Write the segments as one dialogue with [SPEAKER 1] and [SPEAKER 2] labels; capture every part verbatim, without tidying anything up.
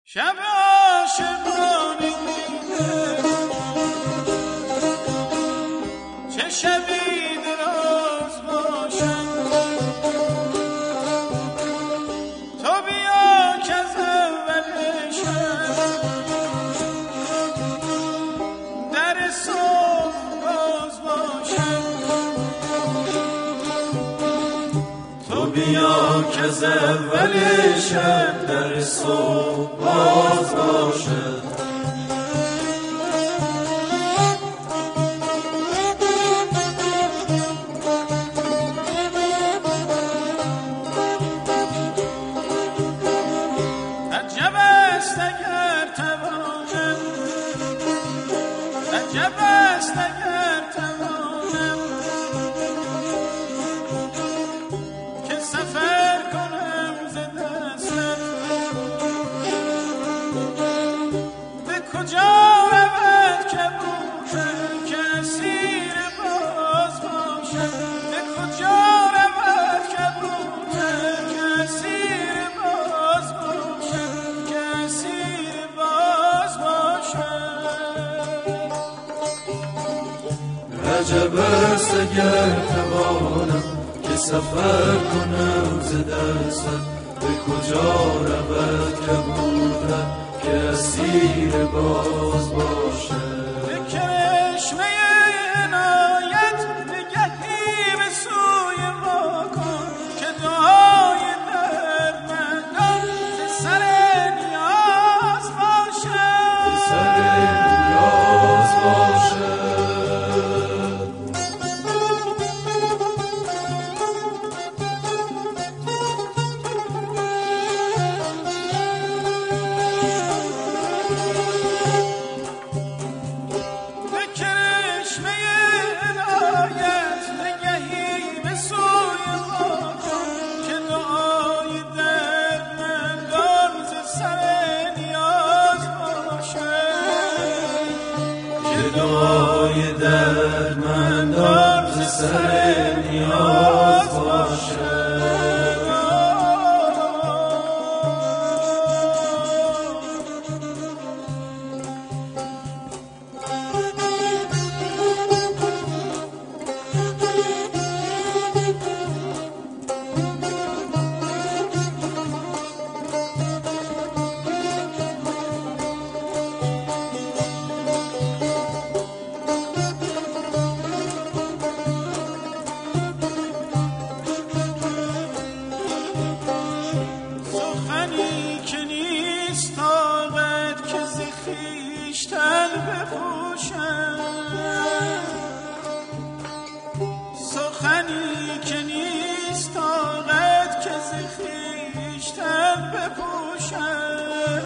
[SPEAKER 1] شب عاشقانه چه شبی دراز باشد، تو بیا که از اول شب در صبح باز باشد، تو بیا که از اول شب در صبح باز باشد. عجب است اگر توانم، عجب است اگر توانم که سفر کنم ز دستت، به کجا رود که بوده که اسیر باز باشد، به کجا رود که بوده که اسیر باز باشد، که اسیر باز باشد.
[SPEAKER 2] عجب است اگر توانم که سفر کنم ز دستت، به کجا رود که بودم که اسیر باز باشد.
[SPEAKER 1] به کرشمه عنایت نگهی به سوی ما کن که دعای دردمندان به سر نیاز باشد،
[SPEAKER 2] به سر نیاز باشد.
[SPEAKER 1] دعای دردمندان ز سر نیاز باشد. خویشتن بپوشم، سخنی که نیست طاقت که ز خویشتن بپوشم،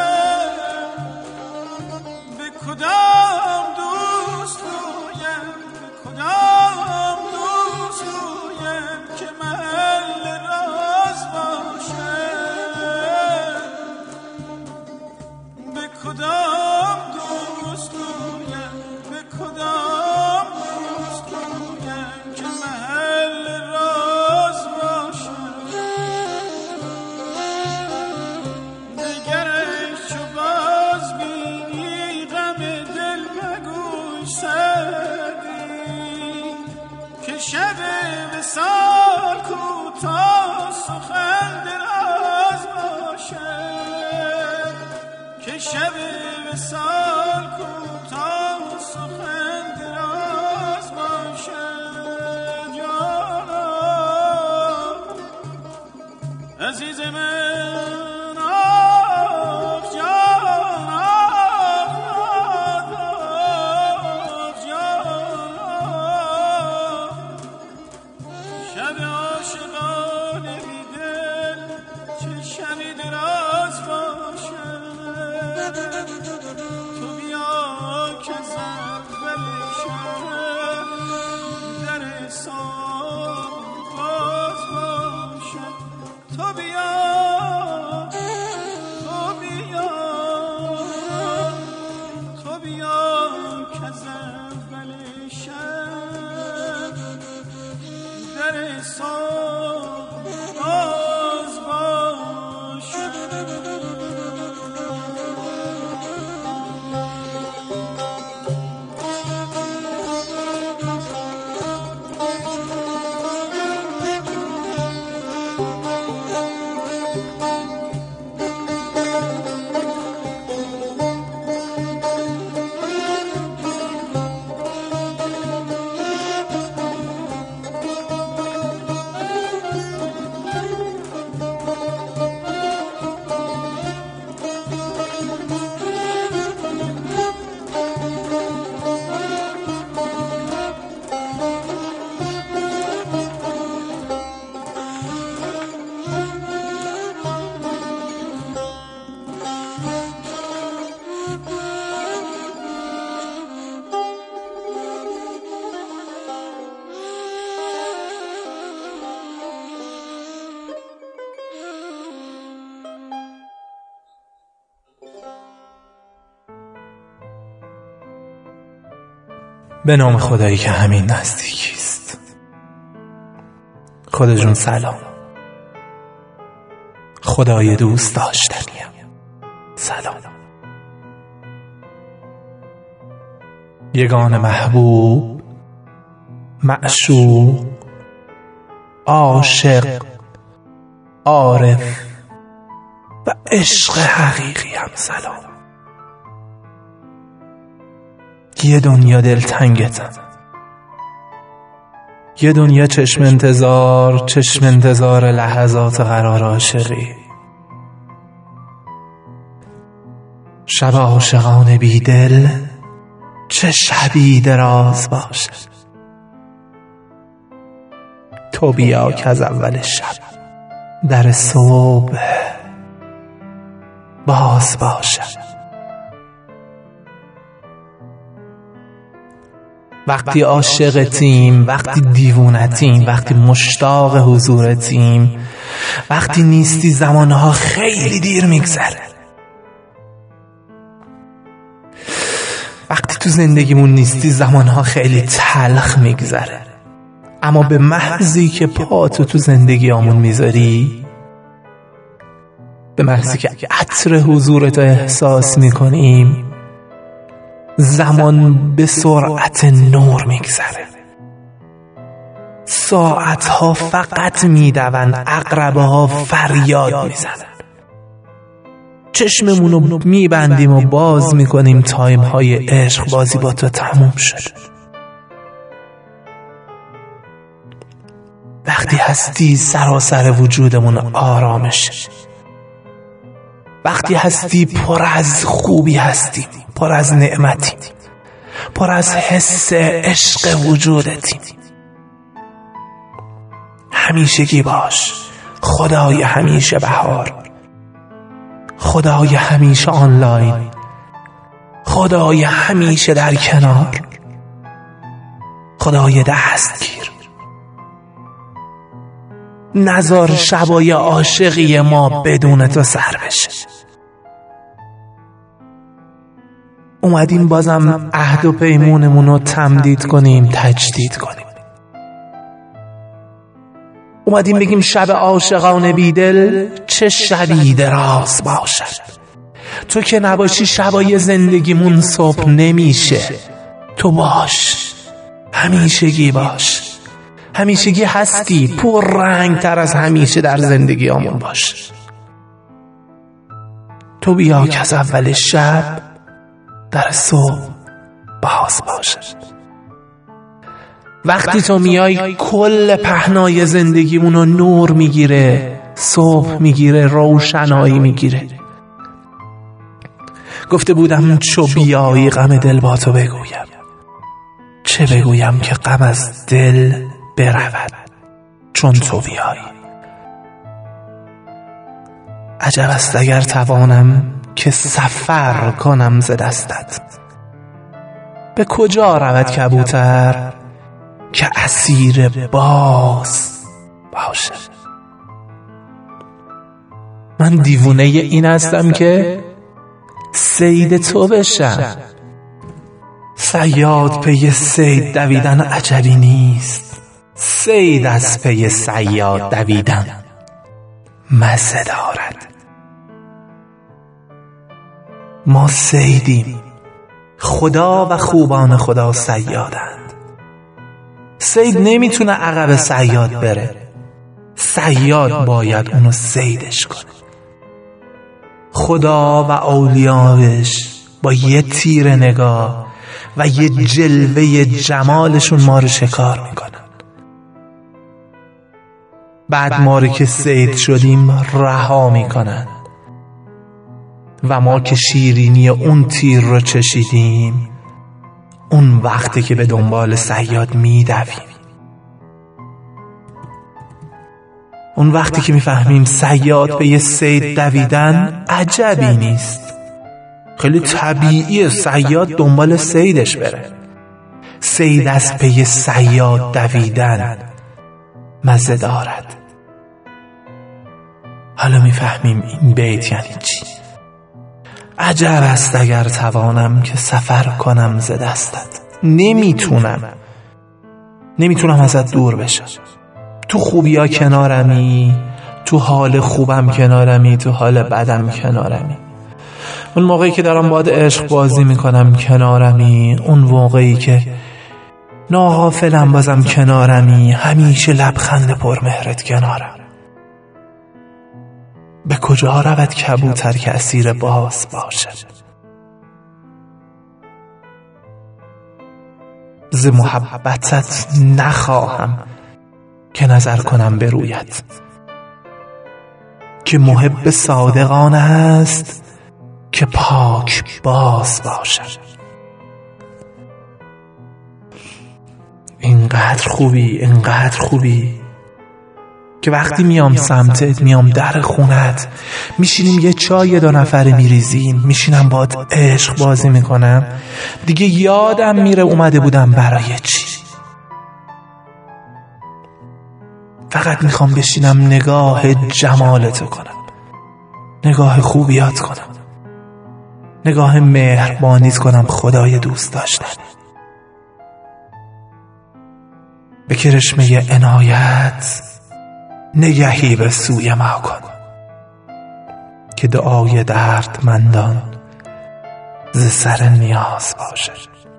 [SPEAKER 1] به کدام دوست رویم، به کدام دوست رویم که محل راز باشم، به کدام دوست رویم، به کدام دوست رویم که محل راز باشم. دگرش چو باز بینی غم دل مگوی سعدی که شب وصال کوتاه سخن دراز باشد، که شب وصال کوتاه سخن دراز باشد. جانا عزیز من، آه جانا، آه جانا، شب عاشقانه بی دل چه شبی دراز باشد، تو بیا که از اول شب در صبح باز باشد، تو بیا
[SPEAKER 3] به نام خدایی که همین نزدیکیست. خدا جون سلام. خدای دوست داشتنیم سلام. یگان محبوب، معشوق، عاشق، عارف و عشق حقیقی هم سلام. یه دنیا دلتنگتم، یه دنیا چشم انتظار، چشم انتظار لحظات قرار عاشقی. شب عاشقان بی دل چه شبی دراز باشه. تو بیا که از اول شب در صبح باز باشه. وقتی عاشقتیم، وقتی دیوونتیم، وقتی مشتاق حضورتیم، وقتی نیستی زمانها خیلی دیر میگذره. وقتی تو زندگیمون نیستی زمانها خیلی تلخ میگذره. اما به محضی که پاتو تو زندگیامون میذاری، به محضی که عطر حضورتو احساس میکنیم، زمان به سرعت نور میگذره. ساعتها فقط میدون، عقربه ها فریاد میزنن. چشممونو میبندیم و باز میکنیم. تایم های عشق بازی با تو تموم شد. وقتی هستی سراسر وجودمون آرامش. وقتی هستی پر از خوبی هستیم، پر از نعمتیم، پر از حس عشق وجودتیم. همیشگی باش. خدای همیشه بهار، خدای همیشه آنلاین، خدای همیشه در کنار، خدای دستگیر. نذار شبای عاشقی ما بدون تو سر بشه. اومدیم بازم عهد و پیمونمون رو تمدید کنیم، تجدید کنیم. اومدیم بگیم شب عاشقان بیدل چه شبی دراز باشد. تو که نباشی شبای زندگیمون صبح نمیشه. تو باش، همیشگی باش. همیشگی هستی، پر رنگ تر از همیشه در زندگیامون باش. تو بیا که از اول شب در صبح باز باشه. وقتی تو میای کل پهنای زندگیمونو نور میگیره، صبح میگیره، روشنایی میگیره. گفته بودم چو بیایی غم دل با تو بگویم. چه بگویم که غم از دل برود چون تو بیایی. عجب است اگر توانم که سفر کنم ز دستت. به کجا رود کبوتر که اسیر باز باشه. من دیوونه این هستم که صید تو بشم. صیاد پی صید دویدن عجبی نیست. صید از پی صیاد دویدن مزه دارد. ما صیدیم، خدا و خوبان خدا صیادند. صید نمیتونه عقب صیاد بره. صیاد باید اونو صیدش کنه. خدا و اولیاش با یه تیر نگاه و یه جلوه جمالشون ما رو شکار میکنن. بعد ما رو که صید شدیم رها میکنن و ما که شیرینی اون تیر رو چشیدیم، اون وقتی که به دنبال صیاد میدویم، اون وقتی که میفهمیم صیاد به یه صید دویدن عجبی نیست. خیلی طبیعیه صیاد دنبال صیدش بره. صید از پی صیاد دویدن مزه دارد. حالا میفهمیم این بیت یعنی چی. عجب است اگر توانم که سفر کنم ز دستت. نمیتونم نمیتونم ازت دور بشم. تو خوبیا کنارمی، تو حال خوبم کنارمی، تو حال بدم کنارمی. اون موقعی که دارم باهات عشق بازی میکنم کنارمی، اون موقعی که ناغافلم بازم کنارمی، همیشه لبخند پرمهرت کنارم. به کجا رود کبوتر که اسیر باز باشه؟ ز محبتت نخواهم که نظر کنم به رویت، که محب صادقانه است که پاک باز باشد. اینقدر خوبی، اینقدر خوبی که وقتی میام سمتت، میام در خونت، میشینیم یه چای دو نفره میریزیم، میشینم باد عشق بازی میکنم، دیگه یادم میره اومده بودم برای چی. فقط میخوام بشینم نگاه جمالتو کنم، نگاه خوبیات کنم، نگاه مهربانیت کنم، خدای دوست داشتن. به کرشمه عنایت نگهی به سوی ما کن، که دعای دردمندان ز سر نیاز باشه.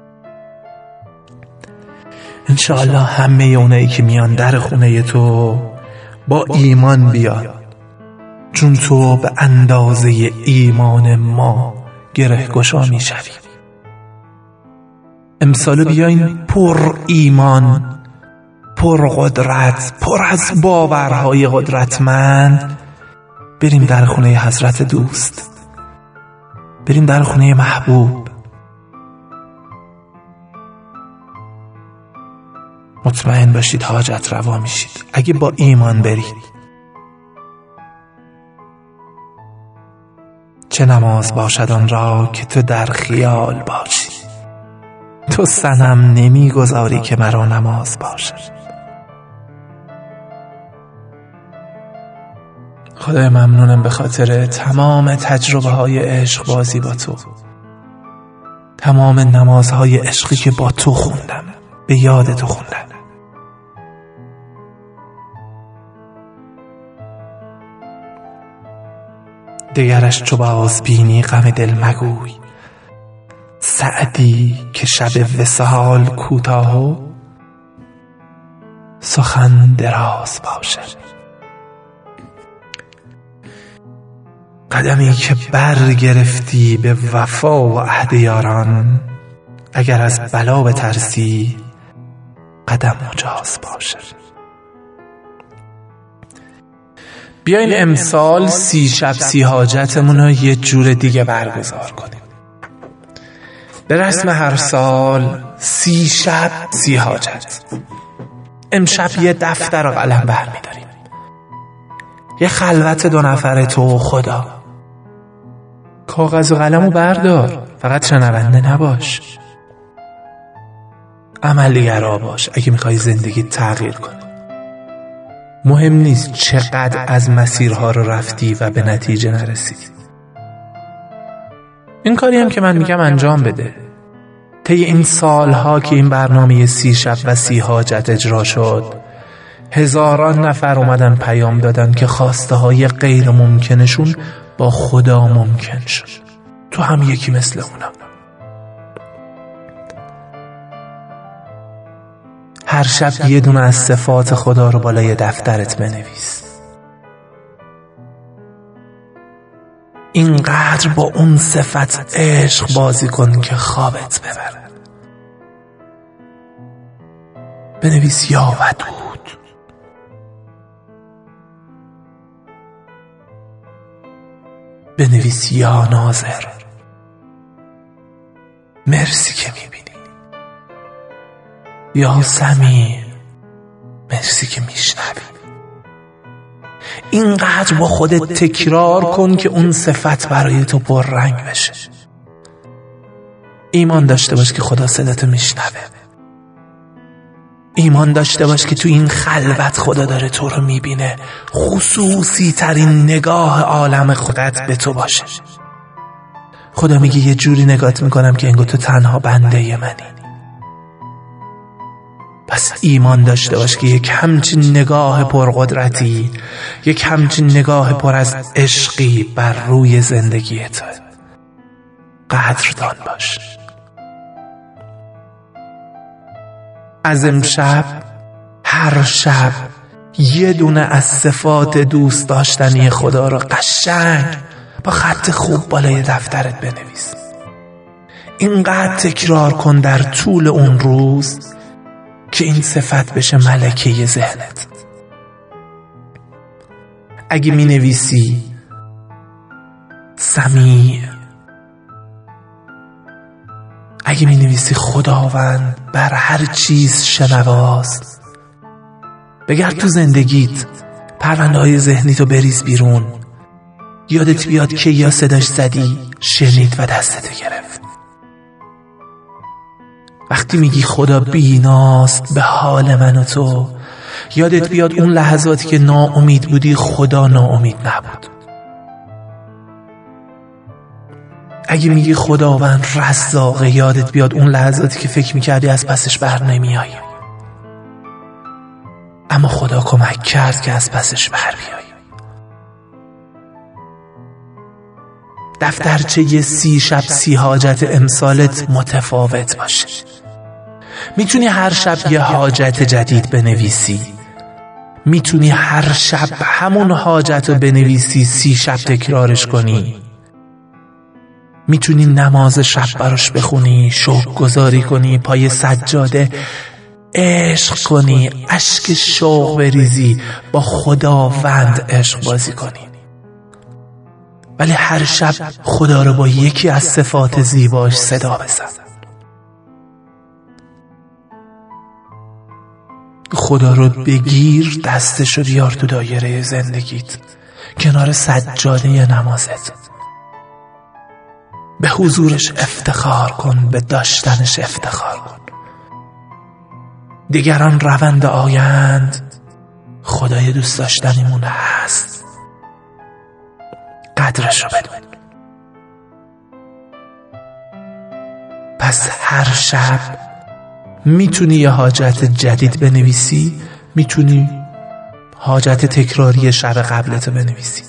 [SPEAKER 3] انشاءالله همه اونایی که میان در خونه تو با ایمان بیان، چون تو به اندازه ایمان ما گره گشا میشوی. امسالو بیاین پر ایمان، پر قدرت، پر از باورهای قدرتمند، بریم در خونه حضرت دوست، بریم در خونه محبوب. مطمئن باشید حاجت روا میشید اگه با ایمان برید. چه نماز باشد آن را که تو در خیال باشی، تو صنم نمیگذاری که مرا نماز باشد. خدای ممنونم به خاطر تمام تجربه های عشق بازی با تو، تمام نمازهای عشقی که با تو خوندم، به یاد تو خوندم. دگرش چو باز بینی غم دل مگوی، سعدی که شب وصال کوتاه و سخن دراز باشد. قدمی که برگرفتی به وفا و عهد یاران، اگر از بلا بترسی قدم مجاز باشد. بیاین امسال سی شب سی حاجتمون رو یه جور دیگه برگزار کنیم. به رسم هر سال سی شب سی حاجت. امشب یه دفتر و قلم برمی‌داریم، یه خلوت دو نفره تو و خدا. کاغذ و قلمو بردار، فقط شنونده نباش، عملی‌گرا باش اگه میخوای زندگی تغییر کنه. مهم نیست چقدر از مسیرها رو رفتی و به نتیجه نرسیدی. این کاری هم که من میگم انجام بده. طی این سالها که این برنامه سی شب و سی حاجت اجرا شد، هزاران نفر اومدن پیام دادن که خواسته های غیر ممکنشون با خدا ممکن شد. تو هم یکی مثل اونا. هر شب یه دونه از صفات خدا رو بالای دفترت بنویس. اینقدر با اون صفت عشق بازی کن که خوابت ببره. بنویس یا ودود، بنویس یا ناظر، مرسی که میبینی، یا سمیع، مرسی که میشنوی. اینقدر با خودت تکرار کن که اون صفت برای تو پررنگ بشه. ایمان داشته باش که خدا صداتو میشنوه. ایمان داشته باش که تو این خلوت خدا داره تو رو میبینه. خصوصی ترین نگاه عالم خودت به تو باشه. خدا میگه یه جوری نگات میکنم که انگار تو تنها بنده منی. پس ایمان داشته باش که یک همچین نگاه پرقدرتی، یک همچین نگاه پر از عشقی بر روی زندگی تو. قدردان باش. از امشب هر شب یه دونه از صفات دوست داشتنی خدا رو قشنگ با خط خوب بالای دفترت بنویس. اینقدر تکرار کن در طول اون روز که این صفت بشه ملکه ذهنت. اگه می نویسی سمیع، اگه می نویسی خداوند بر هر چیز شنواست، بگرد تو زندگیت پرونده های ذهنی تو بریز بیرون. یادت بیاد که یا صداش زدی، شنید و دستتو گرفت. وقتی میگی خدا بیناست به حال من و تو، یادت بیاد اون لحظاتی که ناامید بودی خدا ناامید نبود. اگه میگی خداوند رزاقه، یادت بیاد اون لحظاتی که فکر میکردی از پسش بر نمیایی، اما خدا کمک کرد که از پسش بر بیایی. دفترچه سی شب سی حاجت امسالت متفاوت باشه. میتونی هر شب یه حاجت جدید بنویسی، میتونی هر شب همون حاجت رو بنویسی، سی شب تکرارش کنی. میتونی نماز شب براش بخونی، شکر گزاری کنی، پای سجاده عشق کنی، اشک شوق بریزی، با خداوند عشق بازی کنی. ولی هر شب خدا رو با یکی از صفات زیباش صدا بزن. خدا رو بگیر، دستش رو بیار تو دایره زندگیت، کنار سجاده نمازت. به حضورش افتخار کن، به داشتنش افتخار کن. دیگران روند آیند، خدای دوست داشتنیمون هست. قدرش رو بدون. پس هر شب میتونی یه حاجت جدید بنویسی، میتونی حاجت تکراری شب قبلتو بنویسی،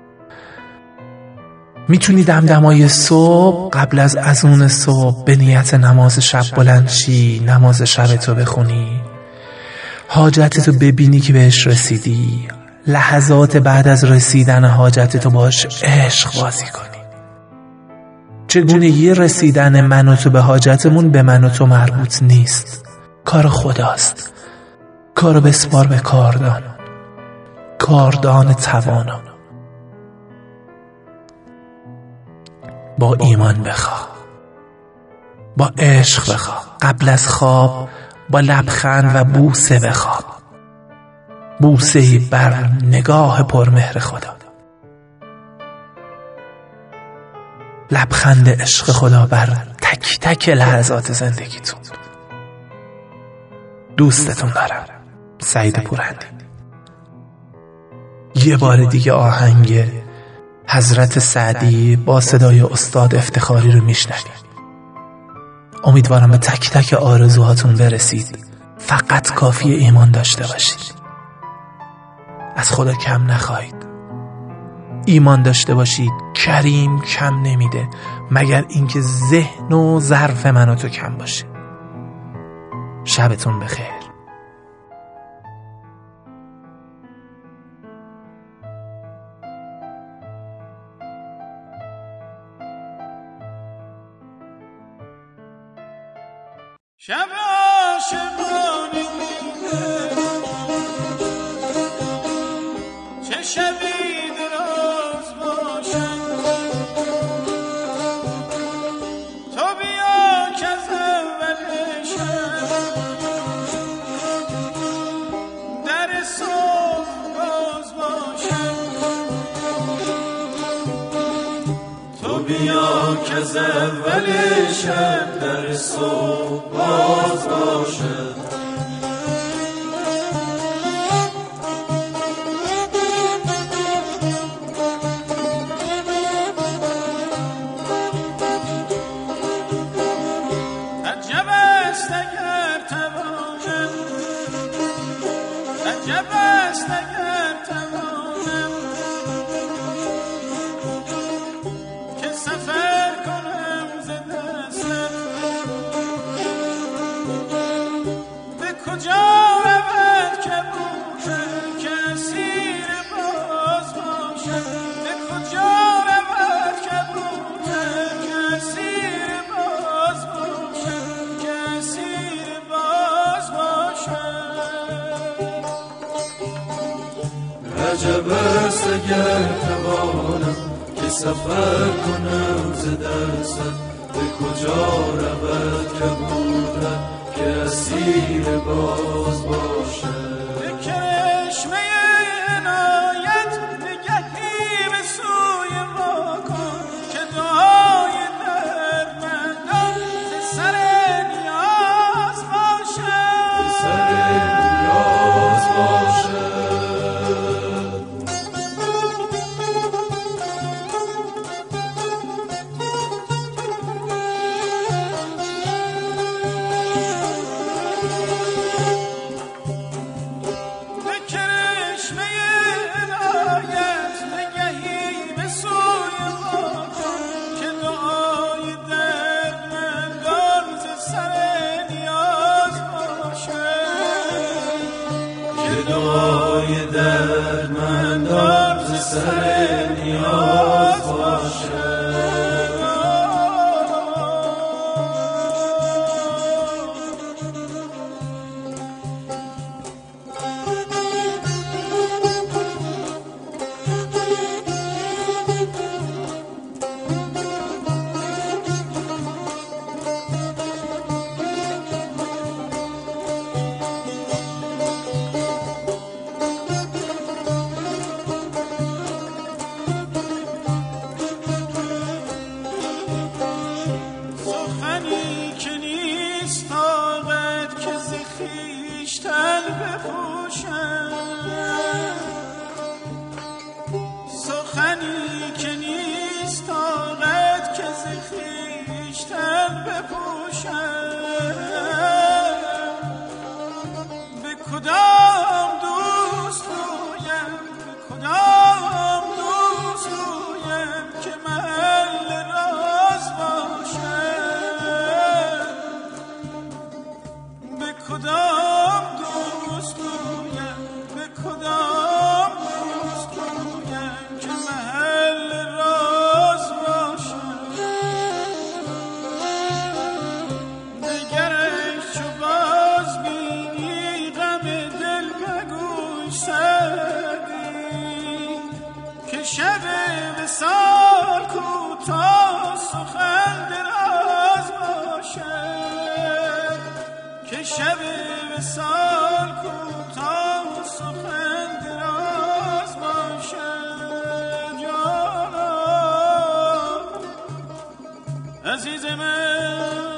[SPEAKER 3] میتونی دمدمای صبح قبل از اذان صبح به نیت نماز شب بلند شی، نماز شبتو بخونی، حاجتتو ببینی که بهش رسیدی، لحظات بعد از رسیدن حاجتتو باش عشق بازی کنی. چگونه یه رسیدن من و تو به حاجتمون به من و تو مربوط نیست، کار خداست. کارو بسپار به کاردان، کاردان توانا. با ایمان بخواه، با عشق بخواه، قبل از خواب با لبخند و بوسه بخواب، بوسه‌ای بر نگاه پرمهر خدا، لبخند عشق خدا بر تک تک لحظات زندگیتون. دوستتون دارم. سعید پورندی. یه بار دیگه آهنگ حضرت سعدی با صدای استاد افتخاری رو میشنوید. امیدوارم به تک تک آرزوهاتون برسید. فقط کافی ایمان داشته باشید، از خدا کم نخواهید. ایمان داشته باشید، کریم کم نمیده مگر اینکه ذهن و ظرف من و تو کم باشه. شبتون بخیر.
[SPEAKER 1] شب عاشقانه چه شبی دراز باشد، تو بیا که از اول شب در صبح باز باشد،
[SPEAKER 2] تو بیا که از اول شب در صبح باز باشد.
[SPEAKER 1] عجب است اگر توانم سفر کنم ز دستت به کجا رود که بودم که اسیر باز باشم به کجا رود که بودم که اسیر باز باشم که اسیر باز باشم
[SPEAKER 2] عجب است اگر توانم که سفر کنم ز دستت به کجا رود که بودم که اسیر باز باشد
[SPEAKER 1] به کرشمه عنایت نگهی به سوی ما کن که دعای دردمندان به سر نیاز باشد
[SPEAKER 2] به سر نیاز باشد دعای دردمندان ز سر نیاز باشد
[SPEAKER 1] خویشتن بپوشم سخنی که نیست طاقت که ز خویشتن بپوشم به کدام دوست رویم به کدام دوست رویم که محل راز باشم به کدام دوست رویم به کدام دوست رویم که محل راز باشم دگرش چو باز بینی غم دل مگوی سعدی که شب وصال کوتاه سخن دراز باشد که شب وصال کوتاه سخن دراز باشد جانا عزیز من